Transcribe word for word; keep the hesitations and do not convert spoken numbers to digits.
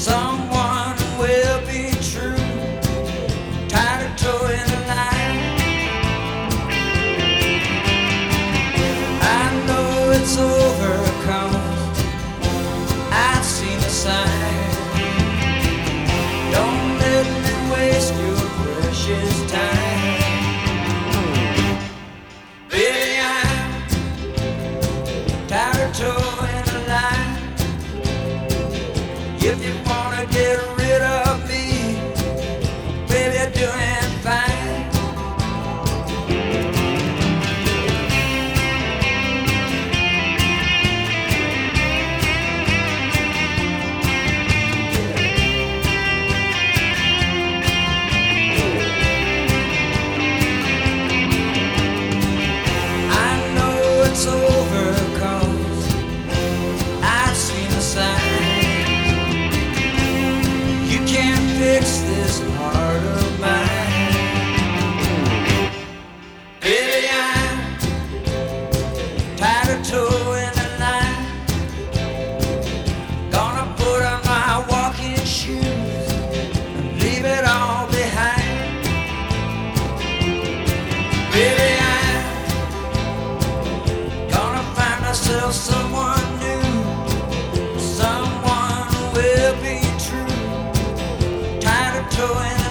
Someone will be true, tied her toe in the line. I know it's over 'cause I've seen the sign. Don't let me waste your precious time. Baby, I'm tied her toe in the line. If you wanna get rid of me, baby, you're doing fine. I know it's over 'cause I've seen the sign. Can't fix this heart of mine. Baby, I'm tied her toe in the line. Gonna put on my walking shoes and leave it all behind. Baby, I'm gonna find myself someone new. Someone will be true. Toe in